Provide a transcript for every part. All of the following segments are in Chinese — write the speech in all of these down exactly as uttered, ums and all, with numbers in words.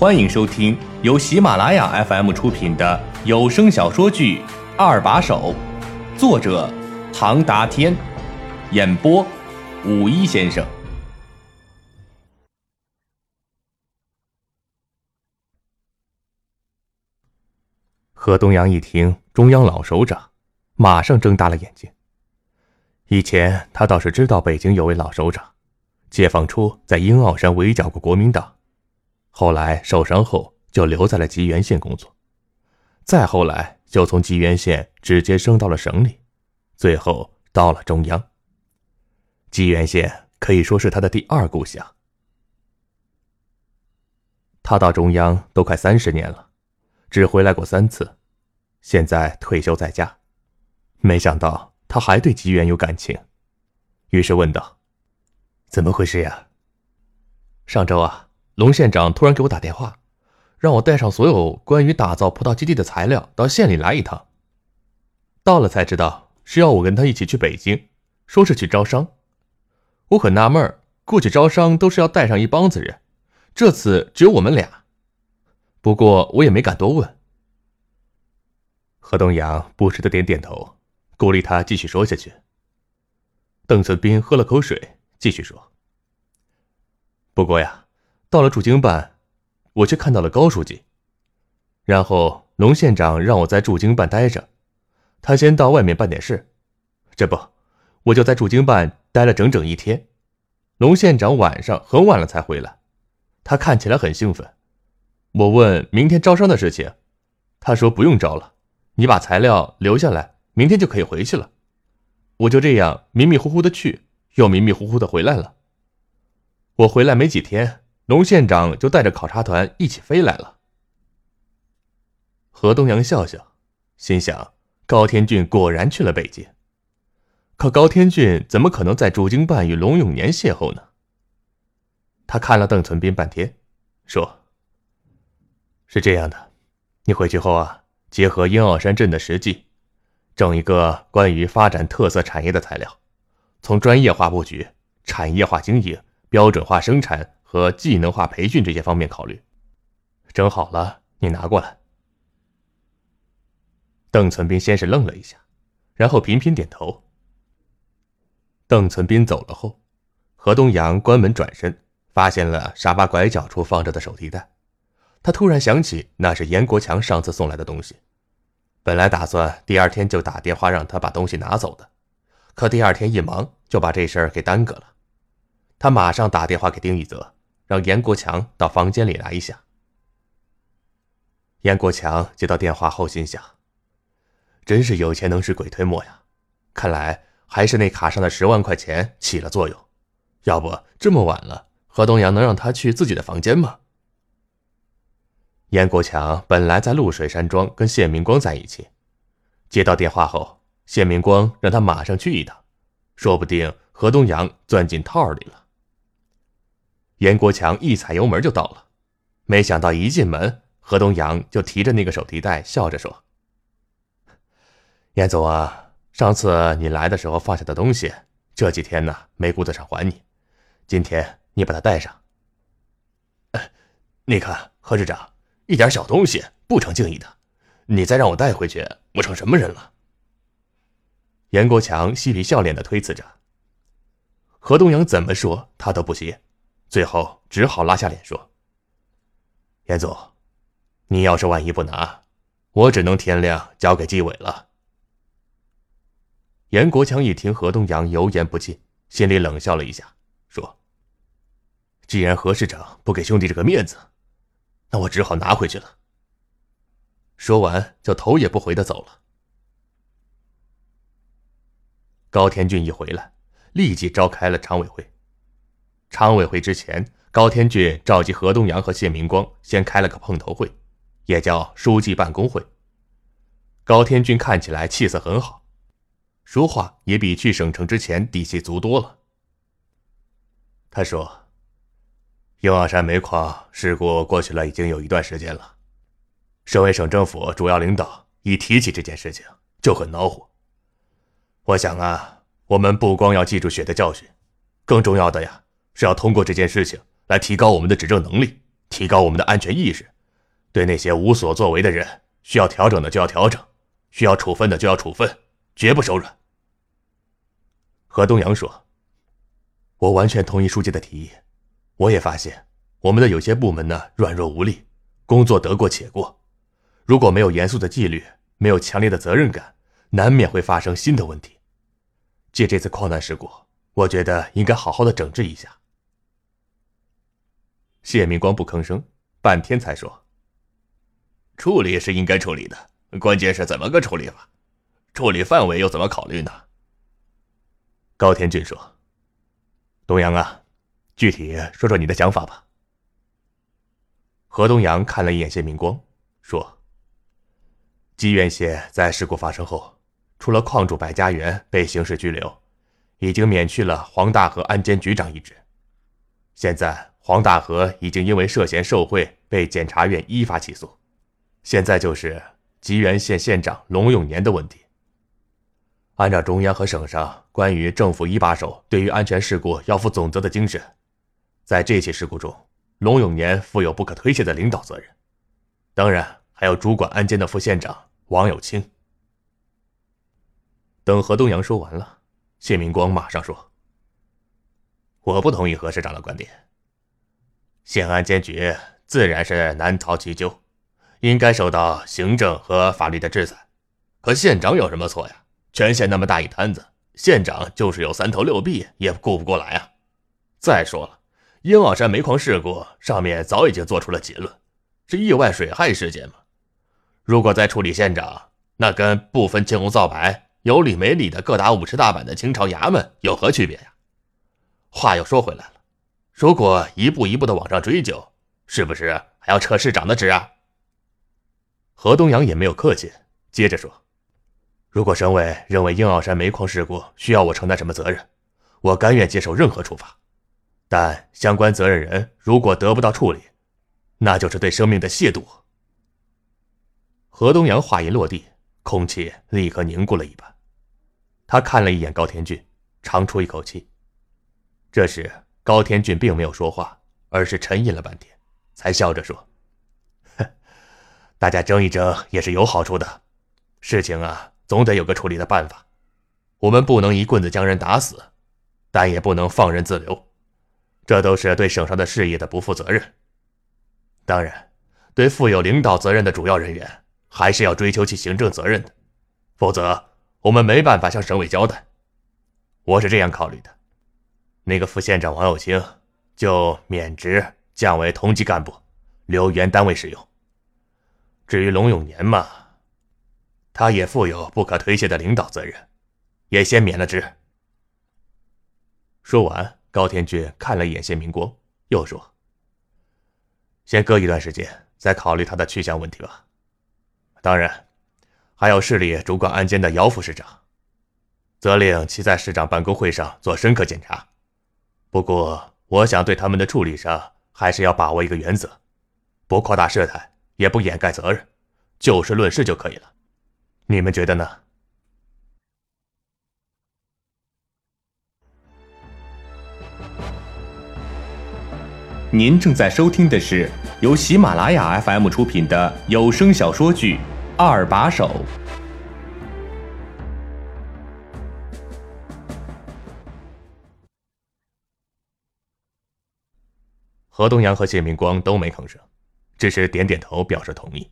欢迎收听由喜马拉雅 F M 出品的有声小说剧《二把手》，作者唐达天，演播五一先生。何东阳一听中央老首长，马上睁大了眼睛。以前他倒是知道北京有位老首长，解放初在英澳山围剿过国民党，后来受伤后就留在了吉原县工作，再后来就从吉原县直接升到了省里，最后到了中央。吉原县可以说是他的第二故乡。他到中央都快三十年了，只回来过三次，现在退休在家。没想到他还对吉原有感情，于是问道：怎么回事呀？上周啊，龙县长突然给我打电话，让我带上所有关于打造葡萄基地的材料到县里来一趟。到了才知道是要我跟他一起去北京，说是去招商。我很纳闷，过去招商都是要带上一帮子人，这次只有我们俩。不过我也没敢多问。何东阳不时地点点头，鼓励他继续说下去。邓存斌喝了口水，继续说：不过呀，到了驻京办，我却看到了高书记。然后龙县长让我在驻京办待着，他先到外面办点事，这不，我就在驻京办待了整整一天。龙县长晚上很晚了才回来，他看起来很兴奋。我问明天招商的事情，他说不用招了，你把材料留下来，明天就可以回去了。我就这样迷迷糊糊的去，又迷迷糊糊的回来了。我回来没几天，龙县长就带着考察团一起飞来了。何东阳笑笑，心想高天俊果然去了北京。可高天俊怎么可能在驻京办与龙永年邂逅呢？他看了邓存斌半天，说：是这样的，你回去后啊，结合英澳山镇的实际，整一个关于发展特色产业的材料，从专业化布局、产业化经营、标准化生产和技能化培训这些方面考虑。整好了你拿过来。邓存斌先是愣了一下，然后频频点头。邓存斌走了后，何东阳关门转身，发现了沙发拐角处放着的手提袋。他突然想起那是严国强上次送来的东西，本来打算第二天就打电话让他把东西拿走的，可第二天一忙就把这事儿给耽搁了。他马上打电话给丁一泽，让严国强到房间里来一下。严国强接到电话后心想，真是有钱能使鬼推磨呀，看来还是那卡上的十万块钱起了作用，要不这么晚了，何东阳能让他去自己的房间吗？严国强本来在潞水山庄跟谢明光在一起，接到电话后，谢明光让他马上去一趟，说不定何东阳钻进套里了。严国强一踩油门就到了，没想到一进门，何东阳就提着那个手提袋笑着说：严总啊，上次你来的时候放下的东西，这几天呢没顾得上还你，今天你把它带上。呃、你看何市长，一点小东西不成敬意的，你再让我带回去，我成什么人了？严国强嬉皮笑脸地推辞着。何东阳怎么说他都不接，最后只好拉下脸说：严总，你要是万一不拿，我只能天亮交给纪委了。严国强一听何东阳油盐不进，心里冷笑了一下，说：既然何市长不给兄弟这个面子，那我只好拿回去了。说完就头也不回地走了。高天俊一回来，立即召开了常委会。常委会之前，高天俊召集何东阳和谢明光先开了个碰头会，也叫书记办公会。高天俊看起来气色很好，说话也比去省城之前底气足多了。他说：英澳山煤矿事故过去了已经有一段时间了，省委省政府主要领导一提起这件事情就很恼火。我想啊，我们不光要记住血的教训，更重要的呀是要通过这件事情来提高我们的执政能力， 提高我们的安全意识，对那些无所作为的人，需要调整的就要调整，需要处分的就要处分，绝不手软。何东阳说：我完全同意书记的提议，我也发现我们的有些部门呢软弱无力，工作得过且过，如果没有严肃的纪律，没有强烈的责任感，难免会发生新的问题。借这次矿难事故，我觉得应该好好的整治一下。谢明光不吭声，半天才说：处理是应该处理的，关键是怎么个处理法，处理范围又怎么考虑呢？高天俊说：东阳啊，具体说说你的想法吧。何东阳看了一眼谢明光，说：济源县在事故发生后，除了矿主白家园被刑事拘留，已经免去了黄大河安监局长一职。现在黄大河已经因为涉嫌受贿被检察院依法起诉，现在就是济源县县长龙永年的问题。按照中央和省上关于政府一把手对于安全事故要负总责的精神，在这起事故中，龙永年负有不可推卸的领导责任，当然还有主管安监的副县长王有清。等何东阳说完了，谢明光马上说：我不同意何市长的观点，县安监局自然是难逃其咎，应该受到行政和法律的制裁，可县长有什么错呀？全县那么大一摊子，县长就是有三头六臂也顾不过来啊。再说了，鹰傲山煤矿事故上面早已经做出了结论，是意外水害事件嘛。如果再处理县长，那跟不分青红皂白有理没理的各打五十大板的清朝衙门有何区别呀？话又说回来了，如果一步一步的往上追究，是不是还要撤市长的职啊？何东阳也没有客气，接着说：如果省委认为鹰傲山煤矿事故需要我承担什么责任，我甘愿接受任何处罚，但相关责任人如果得不到处理，那就是对生命的亵渎。何东阳话音落地，空气立刻凝固了一般。他看了一眼高天俊，长出一口气。这时高天俊并没有说话，而是沉吟了半天，才笑着说：大家争一争也是有好处的，事情啊总得有个处理的办法，我们不能一棍子将人打死，但也不能放任自流，这都是对省上的事业的不负责任。当然，对负有领导责任的主要人员，还是要追究其行政责任的，否则我们没办法向省委交代。我是这样考虑的，那个副县长王有清就免职降为同级干部，留原单位使用。至于龙永年嘛，他也负有不可推卸的领导责任，也先免了职。说完，高天俊看了一眼谢明光，又说：先搁一段时间，再考虑他的去向问题吧。当然，还有市里主管安监的姚副市长，责令其在市长办公会上做深刻检查。不过，我想对他们的处理上，还是要把握一个原则，不扩大事态，也不掩盖责任，就事论事就可以了。你们觉得呢？ 您正在收听的是由喜马拉雅 F M 出品的有声小说剧《二把手》。 何东阳和谢明光都没吭声，只是点点头表示同意。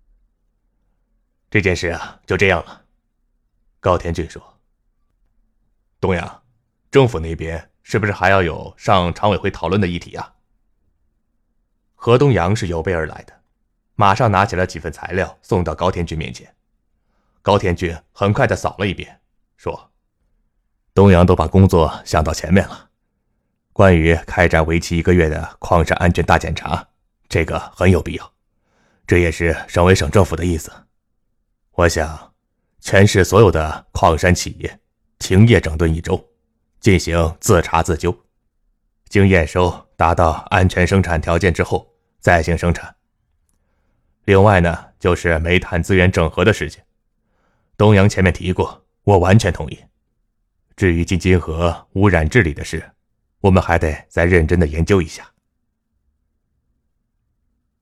这件事啊，就这样了。高天俊说：东阳，政府那边是不是还要有上常委会讨论的议题啊？何东阳是有备而来的，马上拿起了几份材料送到高天俊面前。高天俊很快地扫了一遍，说：东阳都把工作想到前面了，关于开展为期一个月的矿山安全大检查，这个很有必要，这也是省委省政府的意思。我想全市所有的矿山企业停业整顿一周，进行自查自纠，经验收达到安全生产条件之后再行生产。另外呢，就是煤炭资源整合的事情，东阳前面提过，我完全同意。至于金金河污染治理的事，我们还得再认真的研究一下。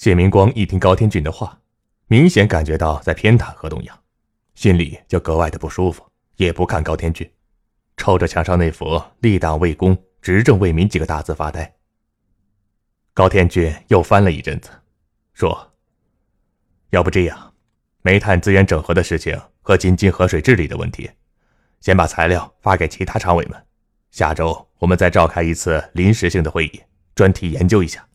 谢明光一听高天俊的话，明显感觉到在偏袒何东阳，心里就格外的不舒服，也不看高天俊，瞅着墙上那幅立党为公执政为民几个大字发呆。高天俊又翻了一阵子，说：要不这样，煤炭资源整合的事情和京津河水治理的问题，先把材料发给其他常委们，下周我们再召开一次临时性的会议，专题研究一下。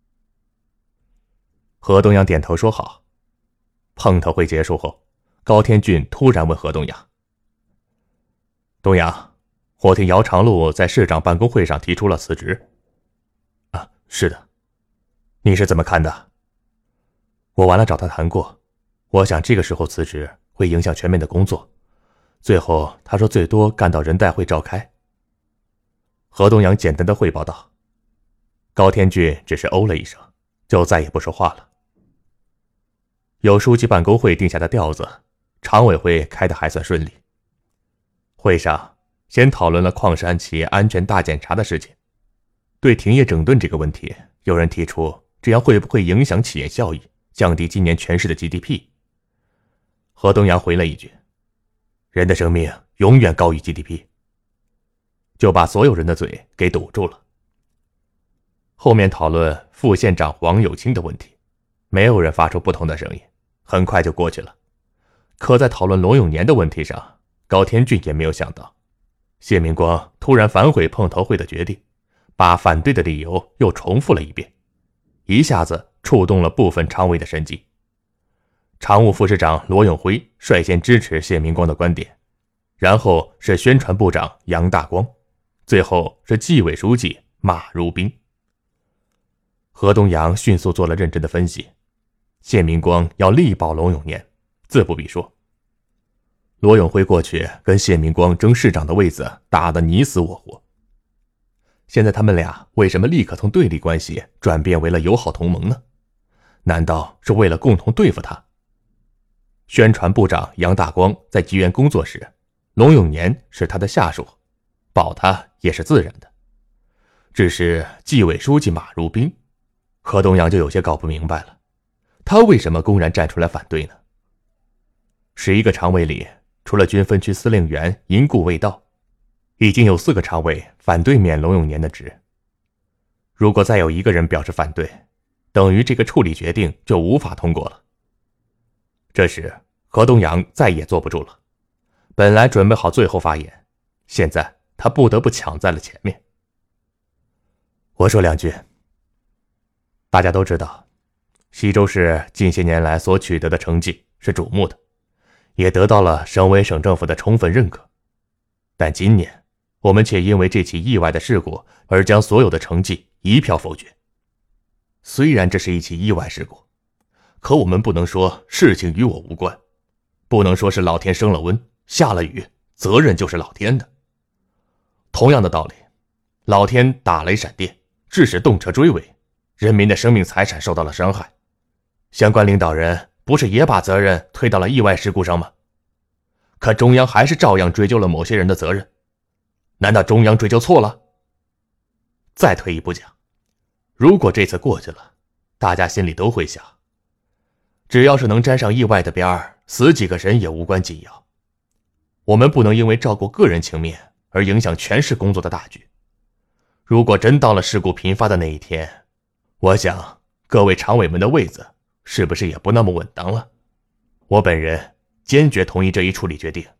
何东阳点头说好。碰头会结束后，高天俊突然问何东阳：东阳，我听姚长路在市长办公会上提出了辞职。啊，是的。你是怎么看的？我完了找他谈过，我想这个时候辞职会影响全面的工作，最后他说最多干到人代会召开。何东阳简单的汇报道。高天俊只是哦了一声，就再也不说话了。有书记办公会定下的调子，常委会开得还算顺利。会上先讨论了矿山企业安全大检查的事情。对停业整顿这个问题，有人提出这样会不会影响企业效益，降低今年全市的 G D P。 何东阳回了一句：人的生命永远高于 G D P， 就把所有人的嘴给堵住了。后面讨论副县长王有清的问题，没有人发出不同的声音，很快就过去了。可在讨论罗永年的问题上，高天俊也没有想到，谢明光突然反悔碰头会的决定，把反对的理由又重复了一遍，一下子触动了部分常委的神经。常务副市长罗永辉率先支持谢明光的观点，然后是宣传部长杨大光，最后是纪委书记马如冰。何东阳迅速做了认真的分析，谢明光要力保罗永年，自不必说。罗永辉过去跟谢明光争市长的位子打得你死我活，现在他们俩为什么立刻从对立关系转变为了友好同盟呢？难道是为了共同对付他？宣传部长杨大光在吉源工作时，罗永年是他的下属，保他也是自然的。只是纪委书记马如冰，何东阳就有些搞不明白了，他为什么公然站出来反对呢？十一个常委里，除了军分区司令员因故未到，已经有四个常委反对免罗永年的职。如果再有一个人表示反对，等于这个处理决定就无法通过了。这时何东阳再也坐不住了，本来准备好最后发言，现在他不得不抢在了前面。我说两句。大家都知道，西周市近些年来所取得的成绩是瞩目的，也得到了省委省政府的充分认可。但今年我们却因为这起意外的事故而将所有的成绩一票否决。虽然这是一起意外事故，可我们不能说事情与我无关，不能说是老天升了温，下了雨，责任就是老天的。同样的道理，老天打雷闪电，致使动车追尾，人民的生命财产受到了伤害，相关领导人不是也把责任推到了意外事故上吗？可中央还是照样追究了某些人的责任，难道中央追究错了？再退一步讲，如果这次过去了，大家心里都会想，只要是能沾上意外的边儿，死几个人也无关紧要。我们不能因为照顾个人情面而影响全市工作的大局。如果真到了事故频发的那一天，我想各位常委们的位子是不是也不那么稳当了？我本人坚决同意这一处理决定。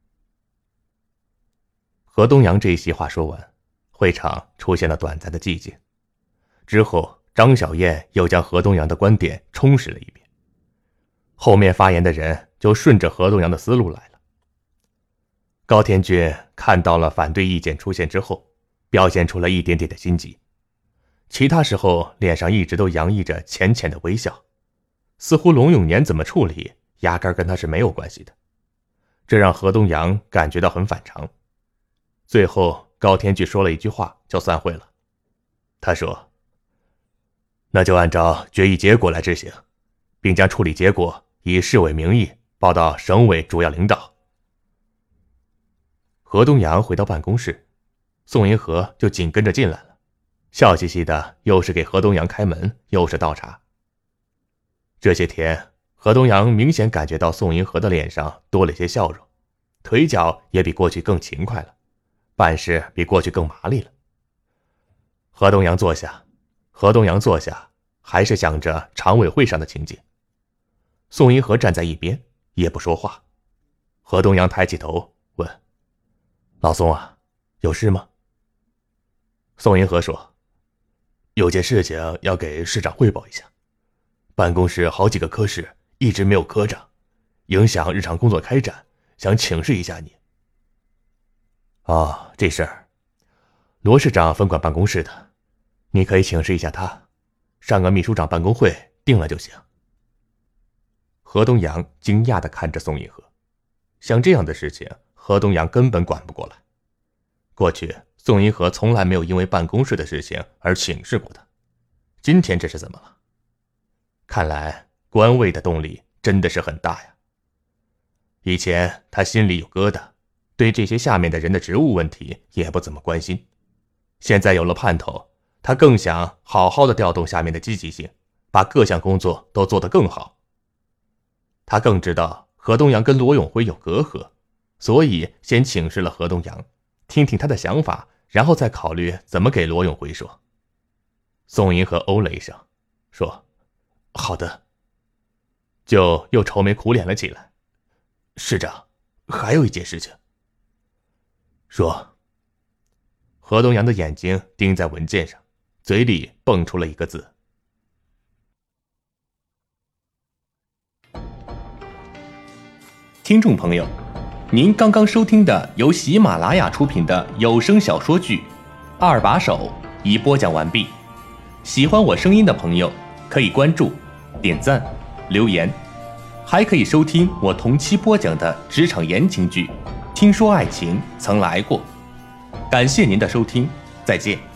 何东阳这一席话说完，会场出现了短暂的寂静。之后张小燕又将何东阳的观点充实了一遍，后面发言的人就顺着何东阳的思路来了。高天俊看到了反对意见出现之后，表现出了一点点的心急，其他时候脸上一直都洋溢着浅浅的微笑，似乎龙永年怎么处理压根跟他是没有关系的，这让何东阳感觉到很反常。最后高天俊说了一句话就散会了，他说：那就按照决议结果来执行，并将处理结果以市委名义报到省委主要领导。何东阳回到办公室，宋银河就紧跟着进来了，笑嘻嘻的，又是给何东阳开门，又是倒茶。 这些天，何东阳明显感觉到宋银河的脸上多了些笑容，腿脚也比过去更勤快了，办事比过去更麻利了。何东阳坐下，何东阳坐下，还是想着常委会上的情景。宋银河站在一边，也不说话。何东阳抬起头问：“老宋啊，有事吗？”宋银河说：“有件事情要给市长汇报一下，办公室好几个科室一直没有科长，影响日常工作开展，想请示一下你。”哦，这事儿，罗市长分管办公室的，你可以请示一下他，上个秘书长办公会定了就行。何东阳惊讶地看着宋银河，像这样的事情，何东阳根本管不过来。过去宋银河从来没有因为办公室的事情而请示过他，今天这是怎么了？看来官位的动力真的是很大呀。以前他心里有疙瘩，对这些下面的人的职务问题也不怎么关心，现在有了盼头，他更想好好的调动下面的积极性，把各项工作都做得更好。他更知道何东阳跟罗永辉有隔阂，所以先请示了何东阳，听听他的想法，然后再考虑怎么给罗永辉说。宋银河哦了一声，说：“好的。”就又愁眉苦脸了起来。市长，还有一件事情。说。何东阳的眼睛盯在文件上，嘴里蹦出了一个字。 听众朋友，您刚刚收听的由喜马拉雅出品的有声小说剧《二把手》已播讲完毕。喜欢我声音的朋友可以关注、点赞、留言，还可以收听我同期播讲的职场言情剧《听说爱情曾来过》。感谢您的收听，再见。